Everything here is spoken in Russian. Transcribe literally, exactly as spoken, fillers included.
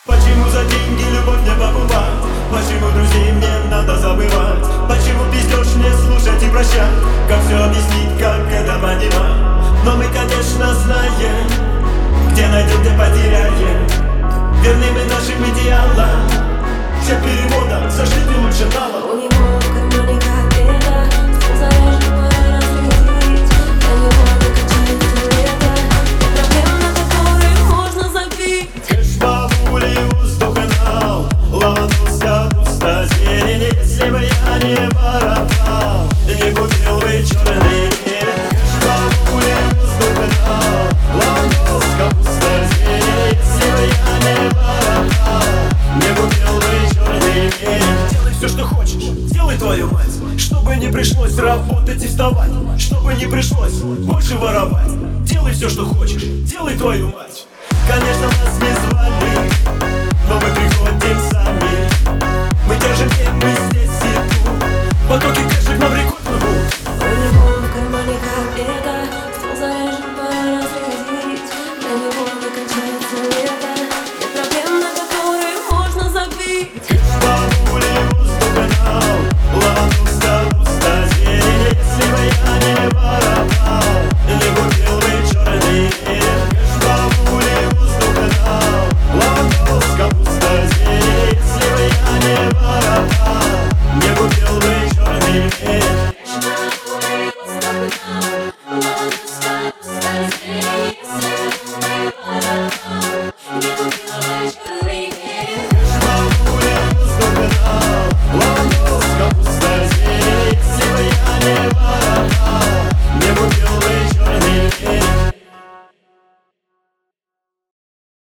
Почему за деньги любовь не покупать? Почему друзей мне надо забывать? Почему пиздешь не слушать и прощать? Как все объяснить, как это понимать? Но мы, конечно, знаем, где найдем, где потеряем. Верны мы нашим идеалам. Все переводом зашли ты лучше налом. У него в кармане копейка, ствол заряжен, разрядить. На него накачается лето, проблем, на которые можно забить. Кэш, бабули, воздуханал, ломанулся пусто зелень. Если бы я не воровал, не купил бы черный мир. Кэш, бабули, воздуханал, ломанулся пусто зелень. Если бы я не воровал, не купил бы черный мир. Делай все, что хочешь, делай твою мать, чтобы не пришлось работать и вставать, чтобы не пришлось больше воровать. Делай все, что хочешь, делай твою мать. Конечно,